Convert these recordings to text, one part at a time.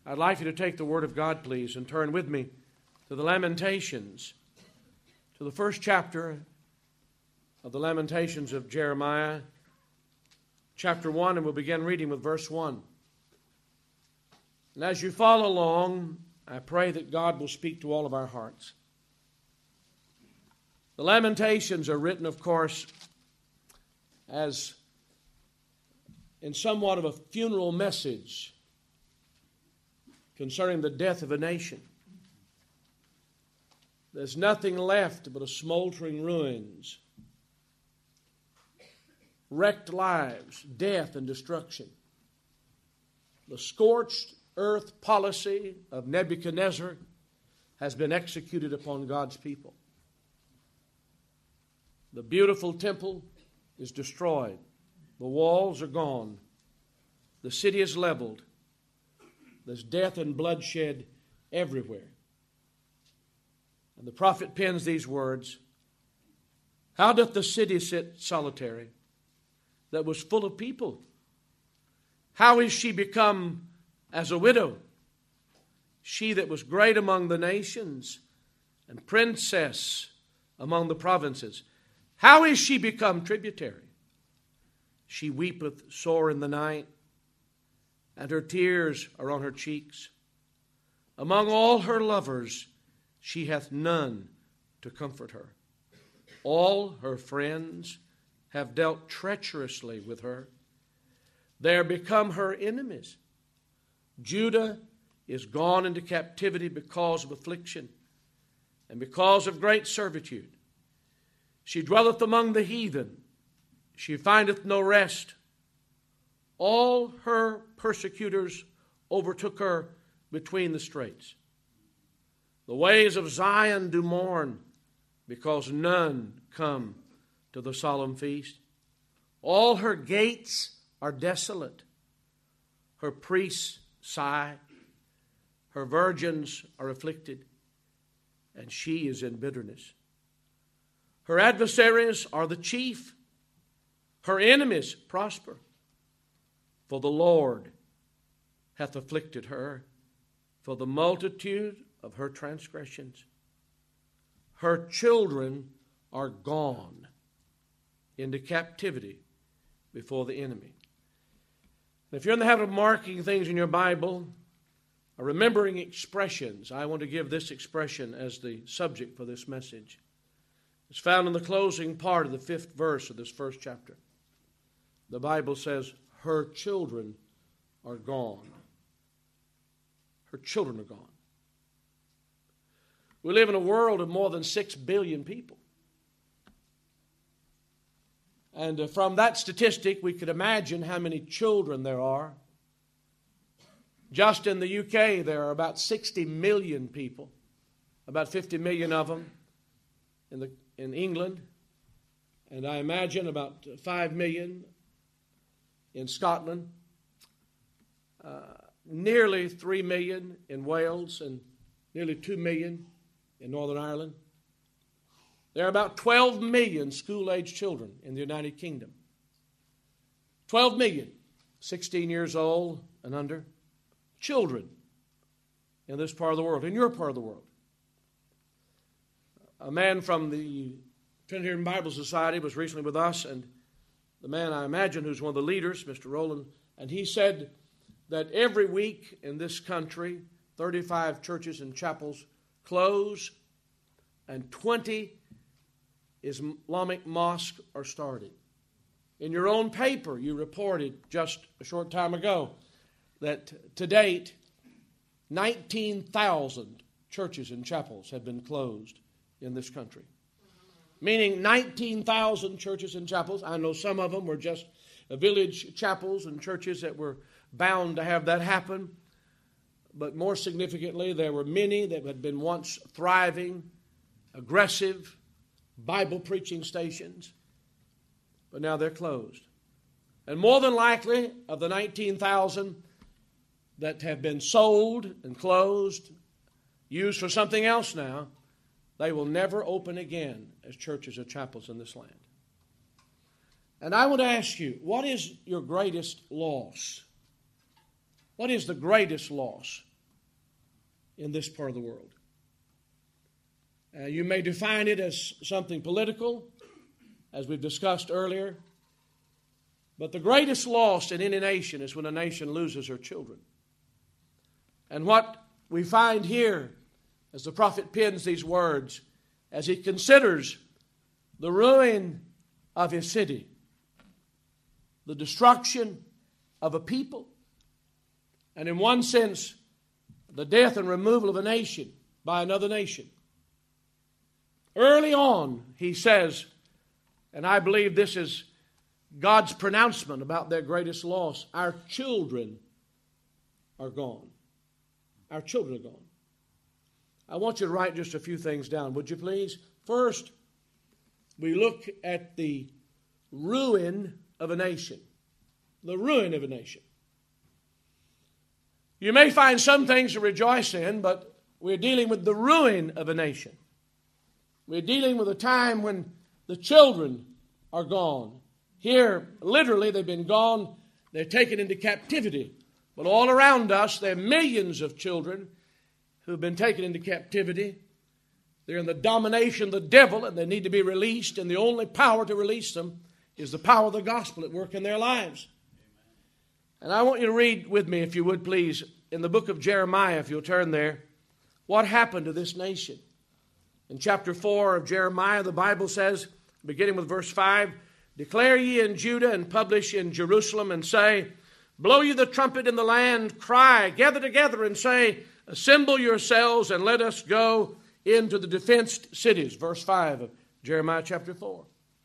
I'd like you to take the Word of God, please, and turn with me to the Lamentations, to the first chapter of the Lamentations of Jeremiah, chapter 1, and we'll begin reading with verse 1. And as you follow along, I pray that God will speak to all of our hearts. The Lamentations are written, of course, as in somewhat of a funeral message concerning the death of a nation. There's nothing left but a smoldering ruins, wrecked lives, death and destruction. The scorched earth policy of Nebuchadnezzar has been executed upon God's people. The beautiful temple is destroyed. The walls are gone. The city is leveled. There's death and bloodshed everywhere. And the prophet pens these words, "How doth the city sit solitary, that was full of people? How is she become as a widow, she that was great among the nations, and princess among the provinces? How is she become tributary? She weepeth sore in the night, and her tears are on her cheeks. Among all her lovers she hath none to comfort her. All her friends have dealt treacherously with her. They are become her enemies. Judah is gone into captivity because of affliction and because of great servitude. She dwelleth among the heathen. She findeth no rest. All her persecutors overtook her between the straits. The ways of Zion do mourn, because none come to the solemn feast. All her gates are desolate. Her priests sigh. Her virgins are afflicted, and she is in bitterness. Her adversaries are the chief. Her enemies prosper. For the Lord hath afflicted her for the multitude of her transgressions. Her children are gone into captivity before the enemy." If you're in the habit of marking things in your Bible, or remembering expressions, I want to give this expression as the subject for this message. It's found in the closing part of the 5th verse of this first chapter. The Bible says, "Her children are gone." Her children are gone. We live in a world of more than 6 billion people. And from that statistic, we could imagine how many children there are. Just in the UK, there are about 60 million people, about 50 million of them in England, and I imagine about 5 million in Scotland, nearly 3 million in Wales, and nearly 2 million in Northern Ireland. There are about 12 million school-age children in the United Kingdom. 12 million, 16 years old and under, children in this part of the world, in your part of the world. A man from the Trinitarian Bible Society was recently with us, and the man I imagine who's one of the leaders, Mr. Rowland, and he said that every week in this country, 35 churches and chapels close, and 20 Islamic mosques are started. In your own paper, you reported just a short time ago that to date, 19,000 churches and chapels have been closed in this country. Meaning 19,000 churches and chapels. I know some of them were just village chapels and churches that were bound to have that happen. But more significantly, there were many that had been once thriving, aggressive, Bible-preaching stations, but now they're closed. And more than likely, of the 19,000 that have been sold and closed, used for something else now, they will never open again as churches or chapels in this land. And I want to ask you, what is your greatest loss? What is the greatest loss in this part of the world. You may define it as something political, as we've discussed earlier, but the greatest loss in any nation is when a nation loses her children. And what we find here, as the prophet pens these words, as he considers the ruin of his city, the destruction of a people, and in one sense, the death and removal of a nation by another nation. Early on, he says, and I believe this is God's pronouncement about their greatest loss, our children are gone. Our children are gone. I want you to write just a few things down, would you please? First, we look at the ruin of a nation. The ruin of a nation. You may find some things to rejoice in, but we're dealing with the ruin of a nation. We're dealing with a time when the children are gone. Here, literally, they've been gone. They're taken into captivity. But all around us, there are millions of children who've been taken into captivity. They're in the domination of the devil, and they need to be released. And the only power to release them is the power of the gospel at work in their lives. And I want you to read with me, if you would please, in the book of Jeremiah, if you'll turn there, what happened to this nation. In chapter 4 of Jeremiah, the Bible says, beginning with verse 5, "Declare ye in Judah and publish in Jerusalem and say, Blow ye the trumpet in the land, cry, gather together and say, Assemble yourselves and let us go into the defenced cities." Verse 5 of Jeremiah chapter 4.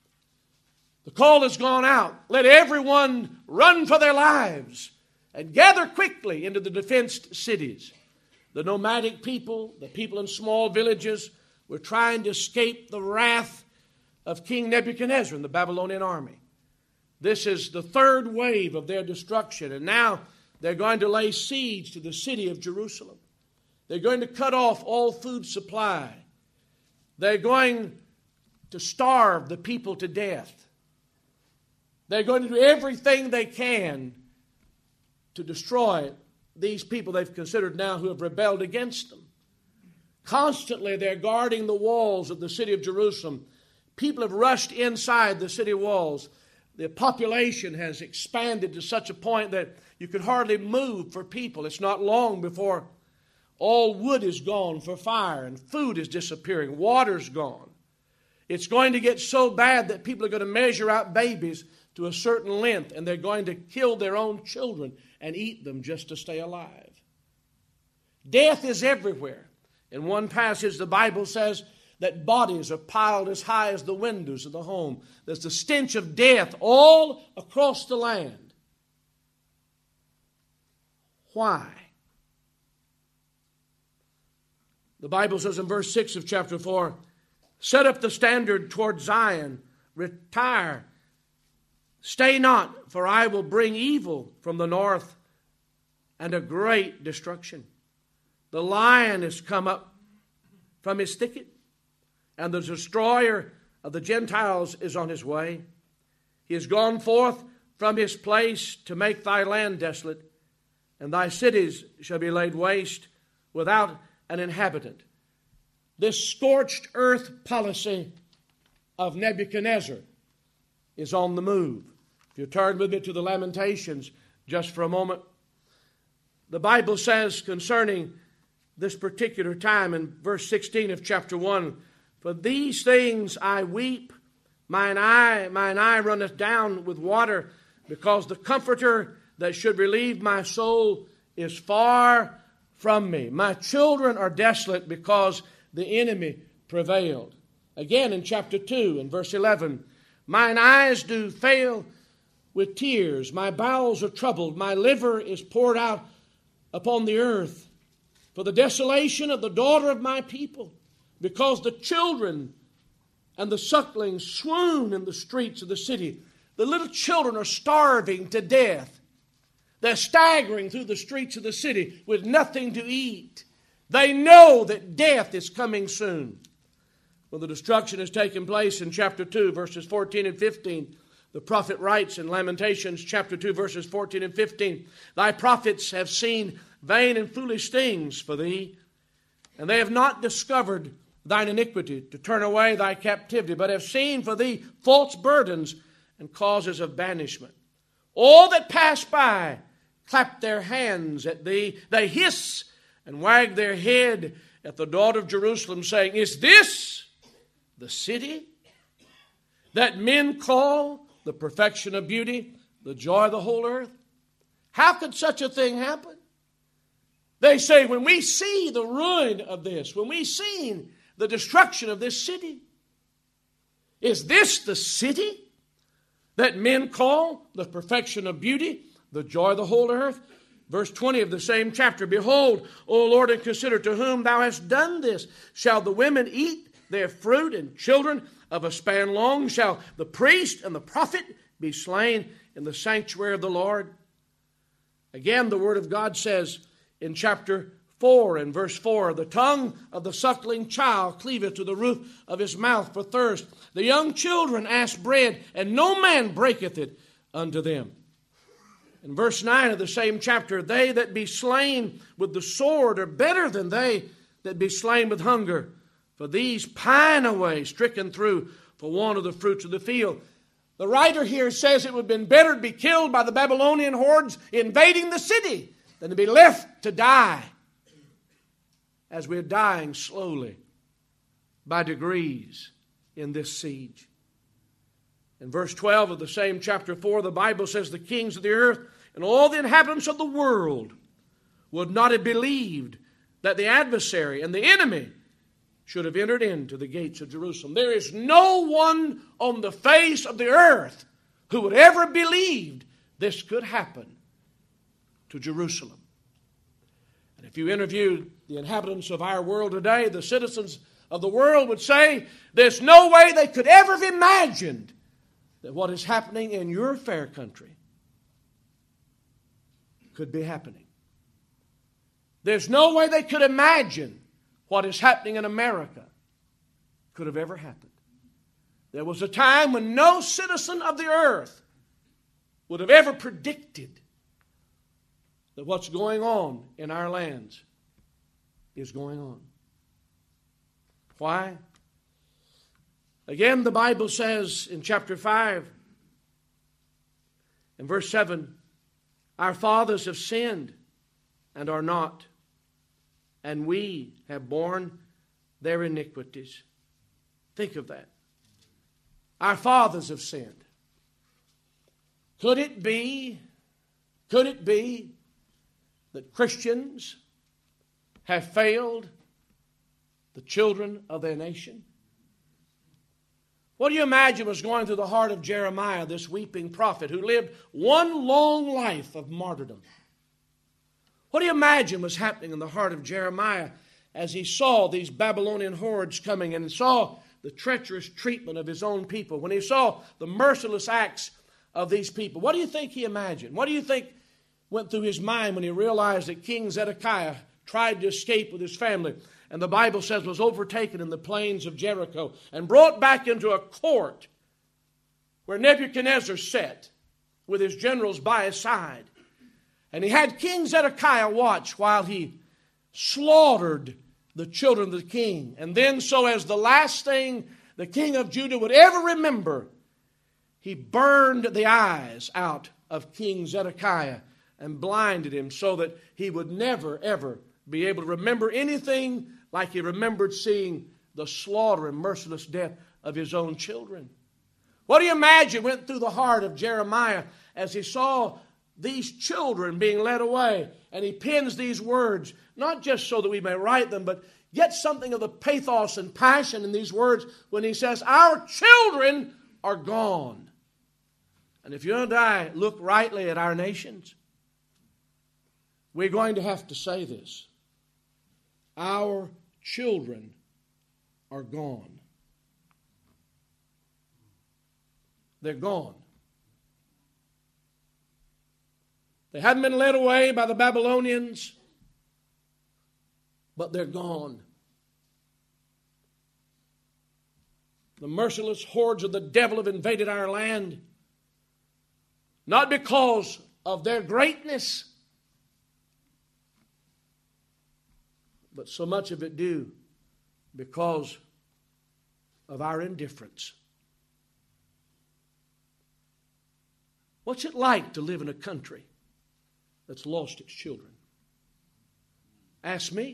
The call has gone out. Let everyone run for their lives and gather quickly into the defenced cities. The nomadic people, the people in small villages, were trying to escape the wrath of King Nebuchadnezzar and the Babylonian army. This is the third wave of their destruction, and now they're going to lay siege to the city of Jerusalem. They're going to cut off all food supply. They're going to starve the people to death. They're going to do everything they can to destroy these people they've considered now who have rebelled against them. Constantly, they're guarding the walls of the city of Jerusalem. People have rushed inside the city walls. The population has expanded to such a point that you could hardly move for people. It's not long before all wood is gone for fire and food is disappearing. Water's gone. It's going to get so bad that people are going to measure out babies to a certain length, and they're going to kill their own children and eat them just to stay alive. Death is everywhere. In one passage, the Bible says that bodies are piled as high as the windows of the home. There's the stench of death all across the land. Why? The Bible says in verse 6 of chapter 4, "Set up the standard toward Zion, retire, stay not, for I will bring evil from the north and a great destruction. The lion is come up from his thicket, and the destroyer of the Gentiles is on his way. He is gone forth from his place to make thy land desolate, and thy cities shall be laid waste without an inhabitant." This scorched earth policy of Nebuchadnezzar is on the move. If you turn with me to the Lamentations just for a moment, the Bible says concerning this particular time in verse 16 of chapter 1, "For these things I weep, mine eye runneth down with water, because the Comforter that should relieve my soul is far from me. My children are desolate because the enemy prevailed." Again in chapter 2 and verse 11, "Mine eyes do fail with tears, my bowels are troubled, my liver is poured out upon the earth, for the desolation of the daughter of my people, because the children and the sucklings swoon in the streets of the city." The little children are starving to death. They're staggering through the streets of the city with nothing to eat. They know that death is coming soon. When the destruction has taken place in chapter 2, verses 14 and 15, the prophet writes in Lamentations chapter 2, verses 14 and 15, "Thy prophets have seen vain and foolish things for thee, And they have not discovered thine iniquity, to turn away thy captivity, but have seen for thee false burdens and causes of banishment. All that pass by clap their hands at thee. They hiss and wag their head at the daughter of Jerusalem, saying, Is this the city that men call the perfection of beauty, the joy of the whole earth? How could such a thing happen? They say, when we see the ruin of this, when we see the destruction of this city, is this the city that men call the perfection of beauty, the joy of the whole earth? Verse 20 of the same chapter, Behold, O Lord, and consider to whom thou hast done this. Shall the women eat their fruit, and children of a span long? Shall the priest and the prophet be slain in the sanctuary of the Lord? Again, the Word of God says in chapter 4 and verse 4, The tongue of the suckling child cleaveth to the roof of his mouth for thirst. The young children ask bread, and no man breaketh it unto them. In verse 9 of the same chapter, They that be slain with the sword are better than they that be slain with hunger. For these pine away, stricken through for want of the fruits of the field. The writer here says it would have been better to be killed by the Babylonian hordes invading the city than to be left to die, as we're dying slowly by degrees in this siege. In verse 12 of the same chapter 4, the Bible says, The kings of the earth and all the inhabitants of the world would not have believed that the adversary and the enemy should have entered into the gates of Jerusalem. There is no one on the face of the earth who would ever believed this could happen to Jerusalem. And if you interviewed the inhabitants of our world today, the citizens of the world would say there's no way they could ever have imagined that what is happening in your fair country could be happening. There's no way they could imagine what is happening in America could have ever happened. There was a time when no citizen of the earth would have ever predicted that what's going on in our lands is going on. Why? Again, the Bible says in chapter 5, in verse 7, Our fathers have sinned and are not, and we have borne their iniquities. Think of that. Our fathers have sinned. Could it be that Christians have failed the children of their nation? What do you imagine was going through the heart of Jeremiah, this weeping prophet who lived one long life of martyrdom? What do you imagine was happening in the heart of Jeremiah as he saw these Babylonian hordes coming and saw the treacherous treatment of his own people, when he saw the merciless acts of these people? What do you think he imagined? What do you think went through his mind when he realized that King Zedekiah tried to escape with his family, and the Bible says was overtaken in the plains of Jericho and brought back into a court where Nebuchadnezzar sat with his generals by his side? And he had King Zedekiah watch while he slaughtered the children of the king. And then, so as the last thing the king of Judah would ever remember, he burned the eyes out of King Zedekiah and blinded him so that he would never, ever be able to remember anything like he remembered seeing the slaughter and merciless death of his own children. What do you imagine went through the heart of Jeremiah as he saw these children being led away? And he pens these words, not just so that we may write them, but get something of the pathos and passion in these words when he says, Our children are gone. And if you and I look rightly at our nations, we're going to have to say this. Our children are gone. They're gone. They hadn't been led away by the Babylonians, but they're gone. The merciless hordes of the devil have invaded our land, not because of their greatness, but so much of it due because of our indifference. What's it like to live in a country that's lost its children? Ask me.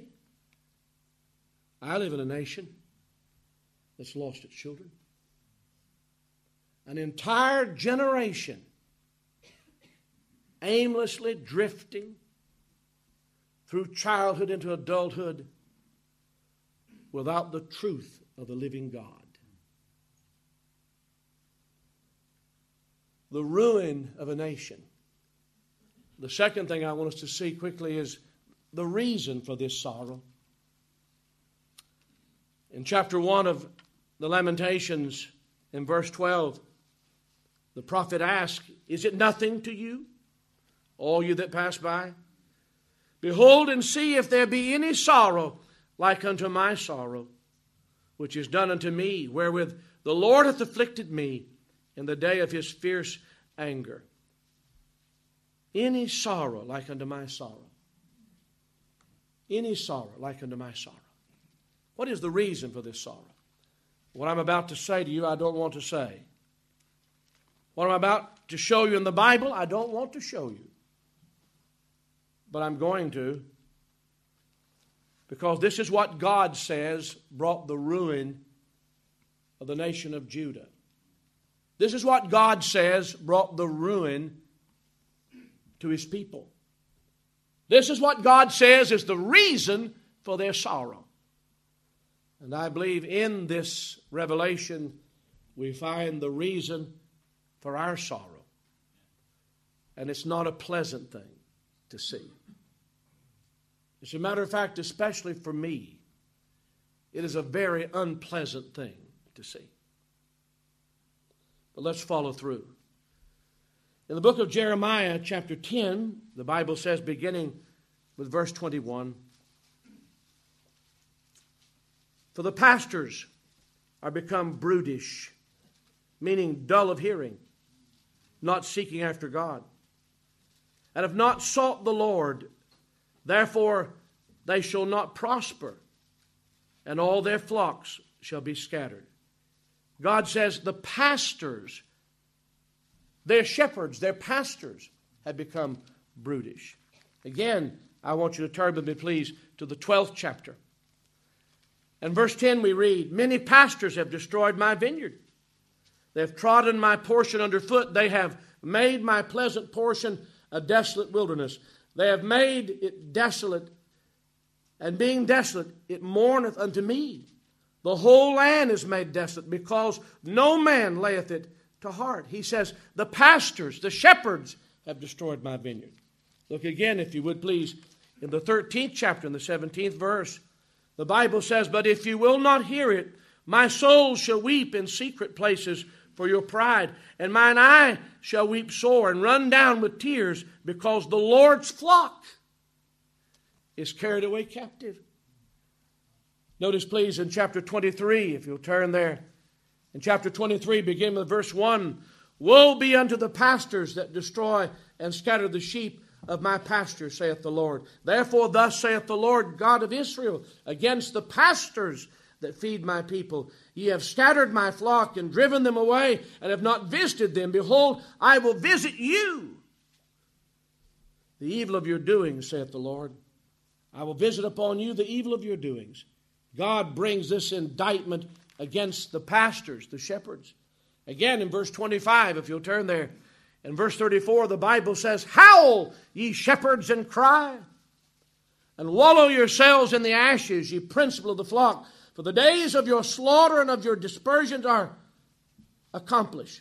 I live in a nation that's lost its children. An entire generation aimlessly drifting through childhood into adulthood without the truth of the living God. The ruin of a nation. The second thing I want us to see quickly is the reason for this sorrow. In chapter 1 of the Lamentations, in verse 12, the prophet asks, "Is it nothing to you, all you that pass by? Behold and see if there be any sorrow like unto my sorrow, which is done unto me, wherewith the Lord hath afflicted me in the day of his fierce anger." Any sorrow like unto my sorrow. Any sorrow like unto my sorrow. What is the reason for this sorrow? What I'm about to say to you, I don't want to say. What I'm about to show you in the Bible, I don't want to show you. But I'm going to, because this is what God says brought the ruin of the nation of Judah. This is what God says brought the ruin to his people. This is what God says is the reason for their sorrow. And I believe in this revelation we find the reason for our sorrow. And it's not a pleasant thing to see. As a matter of fact, especially for me, it is a very unpleasant thing to see. But let's follow through. In the book of Jeremiah, chapter 10, the Bible says, beginning with verse 21, "For the pastors are become brutish," meaning dull of hearing, not seeking after God, "and have not sought the Lord. Therefore they shall not prosper, and all their flocks shall be scattered." God says the pastors, their shepherds, their pastors have become brutish. Again, I want you to turn with me, please, to the 12th chapter. In verse 10 we read, "Many pastors have destroyed my vineyard. They have trodden my portion underfoot. They have made my pleasant portion a desolate wilderness. They have made it desolate, and being desolate, it mourneth unto me. The whole land is made desolate, because no man layeth it to heart." He says, the pastors, the shepherds, have destroyed my vineyard. Look again, if you would please, in the 13th chapter, in the 17th verse. The Bible says, "But if you will not hear it, my soul shall weep in secret places for your pride, and mine eye shall weep sore and run down with tears, because the Lord's flock is carried away captive." Notice, please, in chapter 23, if you'll turn there. In chapter 23, beginning with verse 1, "Woe be unto the pastors that destroy and scatter the sheep of my pasture, saith the Lord. Therefore thus saith the Lord God of Israel against the pastors that feed my people. Ye have scattered my flock and driven them away, and have not visited them. Behold, I will visit you. The evil of your doings, saith the Lord. I will visit upon you the evil of your doings." God brings this indictment against the pastors, the shepherds. Again, in verse 25, if you'll turn there. In verse 34, the Bible says, "Howl, ye shepherds, and cry, and wallow yourselves in the ashes, ye principal of the flock. For the days of your slaughter and of your dispersions are accomplished.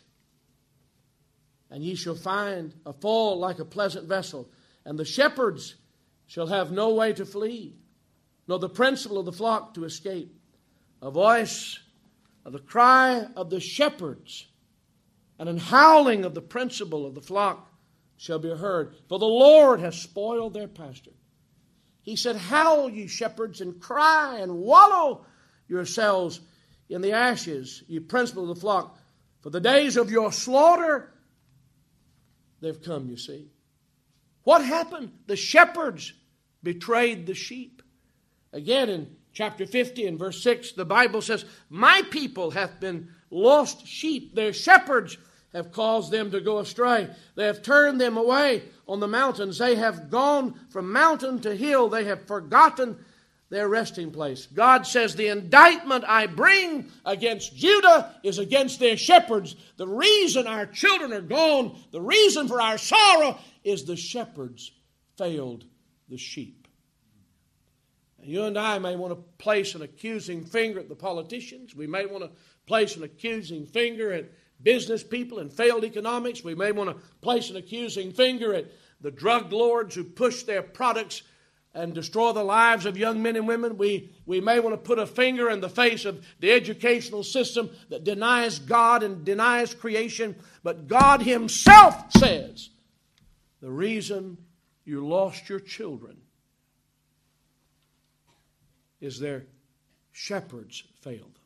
And ye shall find a fall like a pleasant vessel, and the shepherds shall have no way to flee, nor the principal of the flock to escape. A voice of the cry of the shepherds, and an howling of the principal of the flock shall be heard. For the Lord has spoiled their pasture." He said, "Howl, ye shepherds, and cry, and wallow yourselves in the ashes, ye principal of the flock. For the days of your slaughter, they've come," you see. What happened? The shepherds betrayed the sheep. Again, in chapter 50 and verse 6, the Bible says, "My people hath been lost sheep. Their shepherds have caused them to go astray. They have turned them away on the mountains. They have gone from mountain to hill. They have forgotten their resting place." God says, the indictment I bring against Judah is against their shepherds. The reason our children are gone, the reason for our sorrow, is the shepherds failed the sheep. And you and I may want to place an accusing finger at the politicians. We may want to place an accusing finger at business people and failed economics. We may want to place an accusing finger at the drug lords who push their products and destroy the lives of young men and women. We may want to put a finger in the face of the educational system that denies God and denies creation. But God Himself says the reason you lost your children is their shepherds failed them.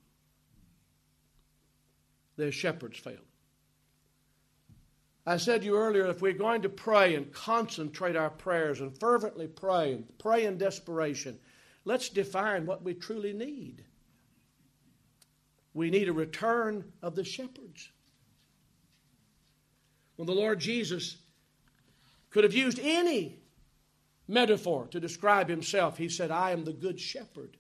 Their shepherds failed. I said to you earlier, if we're going to pray and concentrate our prayers and fervently pray and pray in desperation, let's define what we truly need. We need a return of the shepherds. When the Lord Jesus could have used any metaphor to describe Himself, He said, "I am the good shepherd."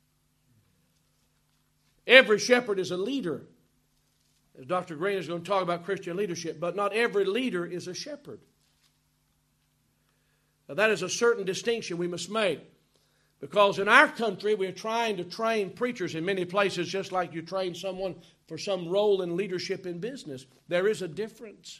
Every shepherd is a leader. As Dr. Green is going to talk about Christian leadership, but not every leader is a shepherd. Now, that is a certain distinction we must make. Because in our country, we're trying to train preachers in many places just like you train someone for some role in leadership in business. There is a difference.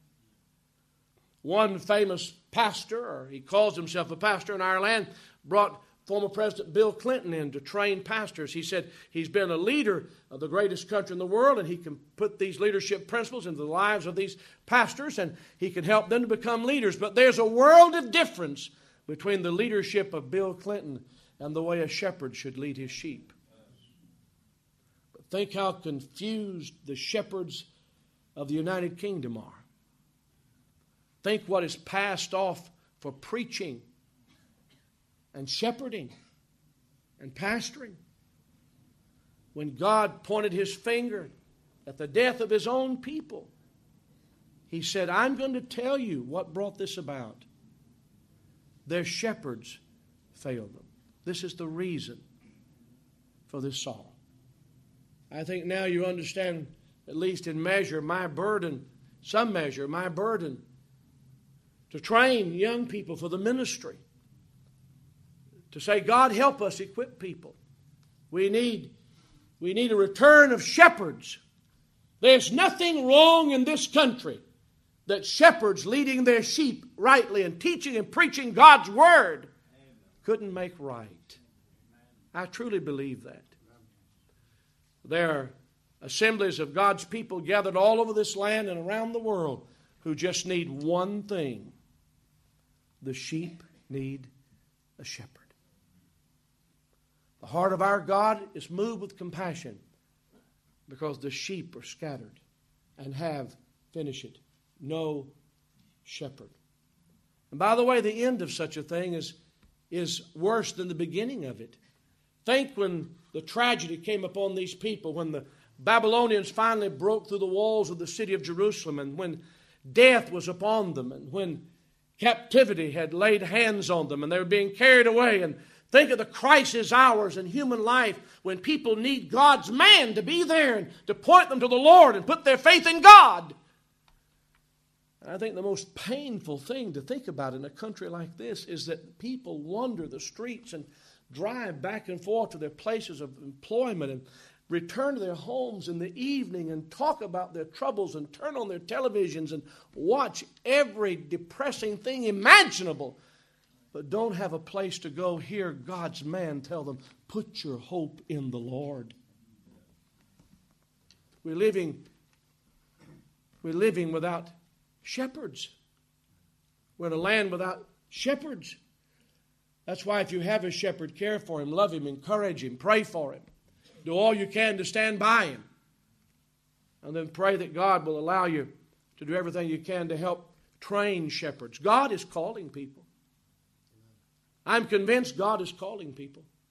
One famous pastor, or he calls himself a pastor in our land, brought former President Bill Clinton in to train pastors. He said he's been a leader of the greatest country in the world, and he can put these leadership principles into the lives of these pastors, and he can help them to become leaders. But there's a world of difference between the leadership of Bill Clinton and the way a shepherd should lead his sheep. But think how confused the shepherds of the United Kingdom are. Think what is passed off for preaching and shepherding and pastoring. When God pointed His finger at the death of His own people, He said, "I'm going to tell you what brought this about. Their shepherds failed them." This is the reason for this song. I think now you understand, at least in measure, my burden, some measure, my burden to train young people for the ministry. To say, God, help us equip people. We need a return of shepherds. There's nothing wrong in this country that shepherds leading their sheep rightly and teaching and preaching God's Word couldn't make right. I truly believe that. There are assemblies of God's people gathered all over this land and around the world who just need one thing. The sheep need a shepherd. The heart of our God is moved with compassion because the sheep are scattered and have, finish it, no shepherd. And by the way, the end of such a thing is worse than the beginning of it. Think when the tragedy came upon these people, when the Babylonians finally broke through the walls of the city of Jerusalem, and when death was upon them, and when captivity had laid hands on them, and they were being carried away. And think of the crisis hours in human life when people need God's man to be there and to point them to the Lord and put their faith in God. I think the most painful thing to think about in a country like this is that people wander the streets and drive back and forth to their places of employment and return to their homes in the evening and talk about their troubles and turn on their televisions and watch every depressing thing imaginable, but don't have a place to go hear God's man tell them, put your hope in the Lord. We're living without shepherds. We're in a land without shepherds. That's why if you have a shepherd, care for him, love him, encourage him, pray for him. Do all you can to stand by him. And then pray that God will allow you to do everything you can to help train shepherds. God is calling people. I'm convinced God is calling people.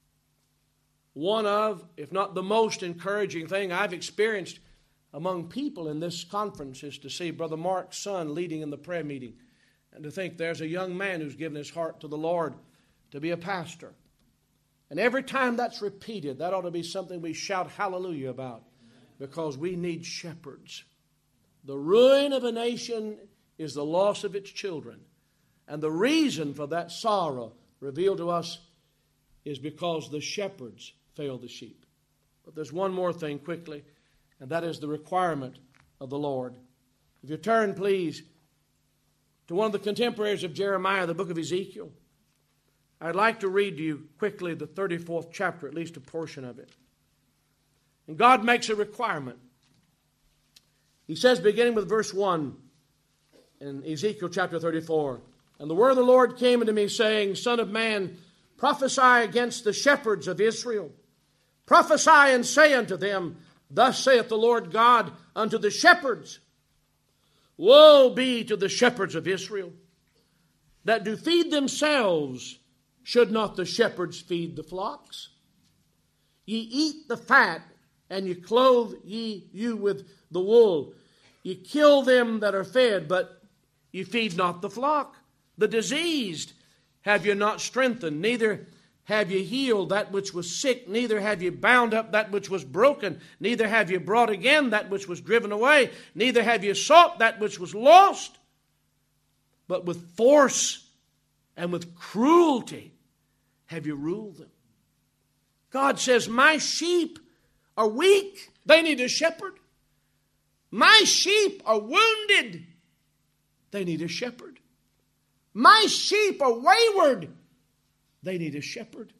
one of, if not the most encouraging thing I've experienced among people in this conference is to see Brother Mark's son leading in the prayer meeting, and to think there's a young man who's given his heart to the Lord to be a pastor. And every time that's repeated, that ought to be something we shout hallelujah about, because we need shepherds. The ruin of a nation is the loss of its children. And the reason for that sorrow revealed to us is because the shepherds failed the sheep. But there's one more thing quickly, and that is the requirement of the Lord. If you turn, please, to one of the contemporaries of Jeremiah, the book of Ezekiel, I'd like to read to you quickly the 34th chapter, at least a portion of it. And God makes a requirement. He says, beginning with verse 1 in Ezekiel chapter 34, "And the word of the Lord came unto me, saying, Son of man, prophesy against the shepherds of Israel. Prophesy and say unto them, Thus saith the Lord God unto the shepherds, Woe be to the shepherds of Israel, that do feed themselves. Should not the shepherds feed the flocks? Ye eat the fat, and ye clothe you with the wool. Ye kill them that are fed, but ye feed not the flock. The diseased have ye not strengthened, neither have ye healed that which was sick, neither have ye bound up that which was broken, neither have ye brought again that which was driven away, neither have ye sought that which was lost, but with force and with cruelty have you ruled them." God says, my sheep are weak. They need a shepherd. My sheep are wounded. They need a shepherd. My sheep are wayward. They need a shepherd.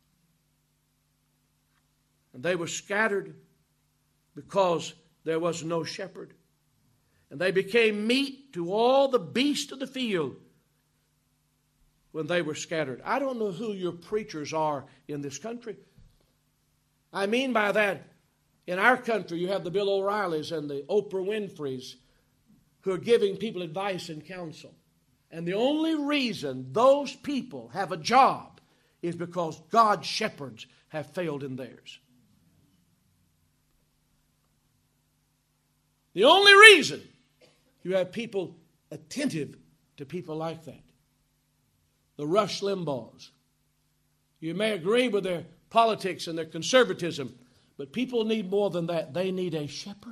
And they were scattered because there was no shepherd. And they became meat to all the beasts of the field when they were scattered. I don't know who your preachers are in this country. I mean by that, in our country you have the Bill O'Reillys and the Oprah Winfreys who are giving people advice and counsel. And the only reason those people have a job is because God's shepherds have failed in theirs. The only reason you have people attentive to people like that. The Rush Limbaughs. You may agree with their politics and their conservatism, but people need more than that. They need a shepherd.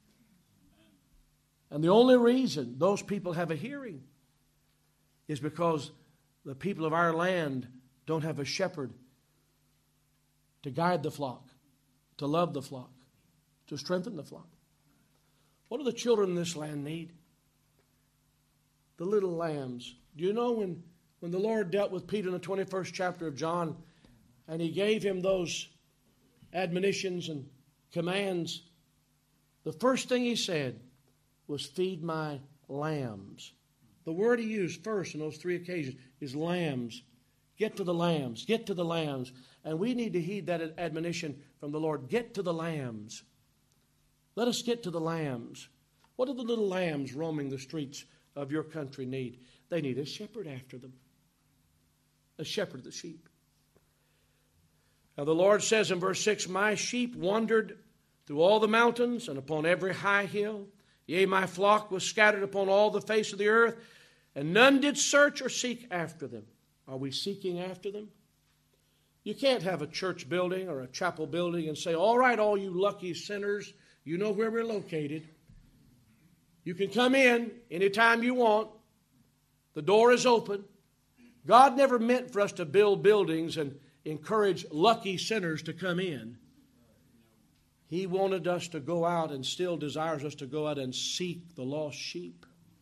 And the only reason those people have a hearing is because the people of our land don't have a shepherd to guide the flock, to love the flock, to strengthen the flock. What do the children in this land need? The little lambs. Do you know when the Lord dealt with Peter in the 21st chapter of John, and he gave him those admonitions and commands, the first thing he said was, feed my lambs. The word he used first in those three occasions is lambs. Get to the lambs. Get to the lambs. And we need to heed that admonition from the Lord. Get to the lambs. Let us get to the lambs. What do the little lambs roaming the streets of your country need? They need a shepherd after them. A shepherd of the sheep. Now the Lord says in verse 6, my sheep wandered through all the mountains and upon every high hill. Yea, my flock was scattered upon all the face of the earth, and none did search or seek after them. Are we seeking after them? You can't have a church building or a chapel building and say, all right, all you lucky sinners, you know where we're located. You can come in anytime you want. The door is open. God never meant for us to build buildings and encourage lucky sinners to come in. He wanted us to go out and still desires us to go out and seek the lost sheep.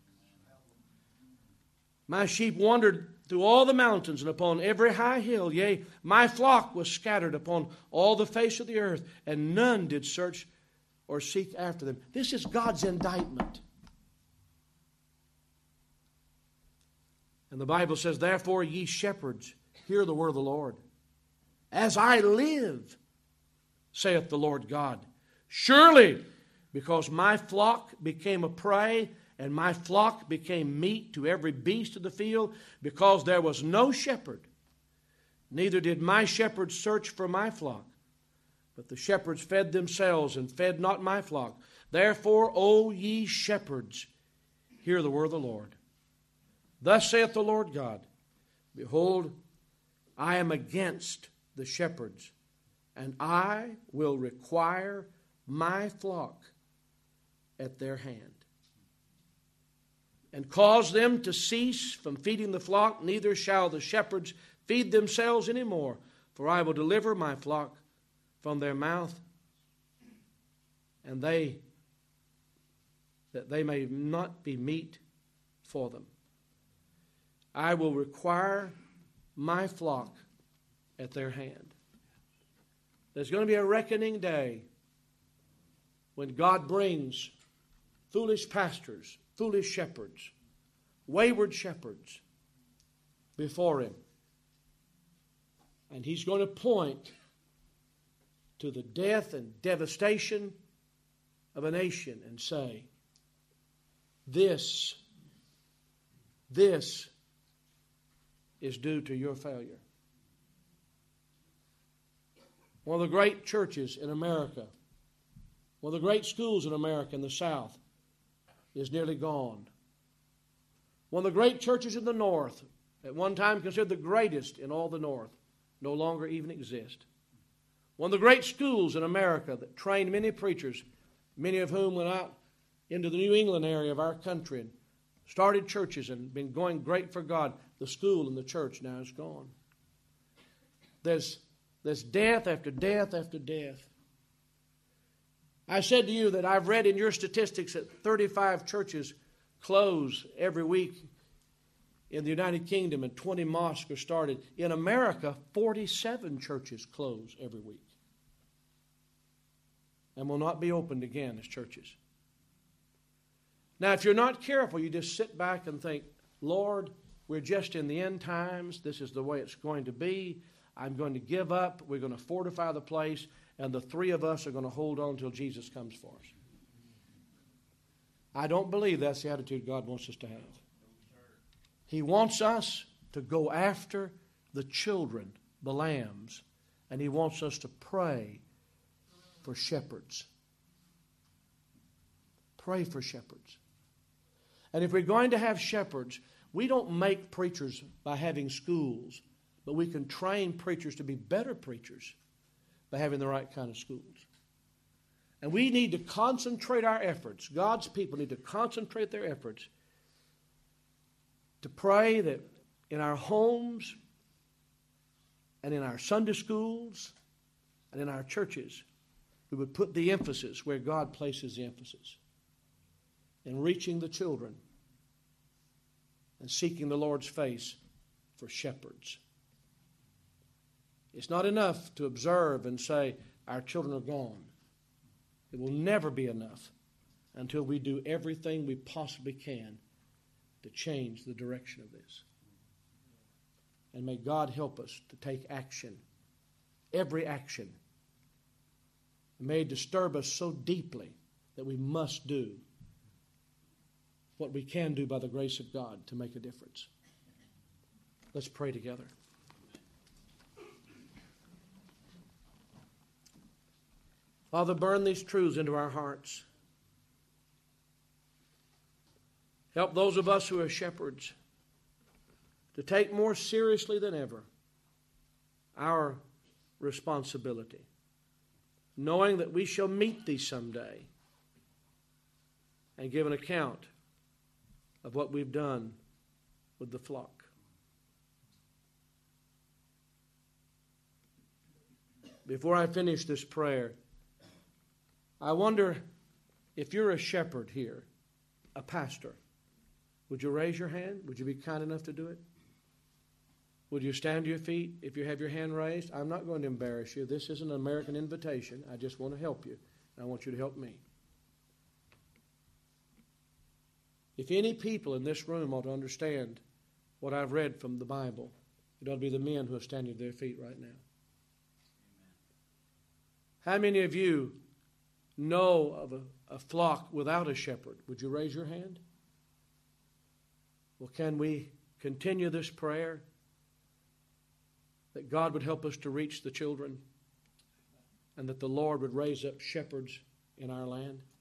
My sheep wandered through all the mountains and upon every high hill. Yea, my flock was scattered upon all the face of the earth, and none did search or seek after them. This is God's indictment. And the Bible says, therefore, ye shepherds, hear the word of the Lord. As I live, saith the Lord God, surely because my flock became a prey, and my flock became meat to every beast of the field, because there was no shepherd, neither did my shepherds search for my flock. But the shepherds fed themselves and fed not my flock. Therefore, O ye shepherds, hear the word of the Lord. Thus saith the Lord God, Behold, I am against the shepherds, and I will require my flock at their hand, and cause them to cease from feeding the flock, neither shall the shepherds feed themselves any more, for I will deliver my flock from their mouth, and that they may not be meat for them. I will require my flock at their hand. There's going to be a reckoning day when God brings foolish pastors, foolish shepherds, wayward shepherds before Him. And He's going to point to the death and devastation of a nation and say, This is due to your failure. One of the great churches in America, one of the great schools in America in the South is nearly gone. One of the great churches in the North, at one time considered the greatest in all the North, no longer even exist. One of the great schools in America that trained many preachers, many of whom went out into the New England area of our country and started churches and been going great for God. The school and the church now is gone. There's death after death after death. I said to you that I've read in your statistics that 35 churches close every week in the United Kingdom and 20 mosques are started. In America, 47 churches close every week and will not be opened again as churches. Now, if you're not careful, you just sit back and think, Lord, we're just in the end times. This is the way it's going to be. I'm going to give up. We're going to fortify the place. And the three of us are going to hold on until Jesus comes for us. I don't believe that's the attitude God wants us to have. He wants us to go after the children, the lambs, and He wants us to pray for shepherds. Pray for shepherds. And if we're going to have shepherds, we don't make preachers by having schools, but we can train preachers to be better preachers by having the right kind of schools. And we need to concentrate our efforts. God's people need to concentrate their efforts to pray that in our homes and in our Sunday schools and in our churches, we would put the emphasis where God places the emphasis in reaching the children and seeking the Lord's face for shepherds. It's not enough to observe and say, our children are gone. It will never be enough until we do everything we possibly can to change the direction of this. And may God help us to take action, every action. It may disturb us so deeply that we must do what we can do by the grace of God to make a difference. Let's pray together. Father, burn these truths into our hearts. Help those of us who are shepherds to take more seriously than ever our responsibility, knowing that we shall meet Thee someday and give an account of what we've done with the flock. Before I finish this prayer, I wonder if you're a shepherd here, a pastor. Would you raise your hand? Would you be kind enough to do it? Would you stand to your feet if you have your hand raised? I'm not going to embarrass you. This isn't an American invitation. I just want to help you. I want you to help me. If any people in this room ought to understand what I've read from the Bible, it ought to be the men who are standing to their feet right now. How many of you know of a flock without a shepherd? Would you raise your hand? Well, can we continue this prayer that God would help us to reach the children? and that the Lord would raise up shepherds in our land?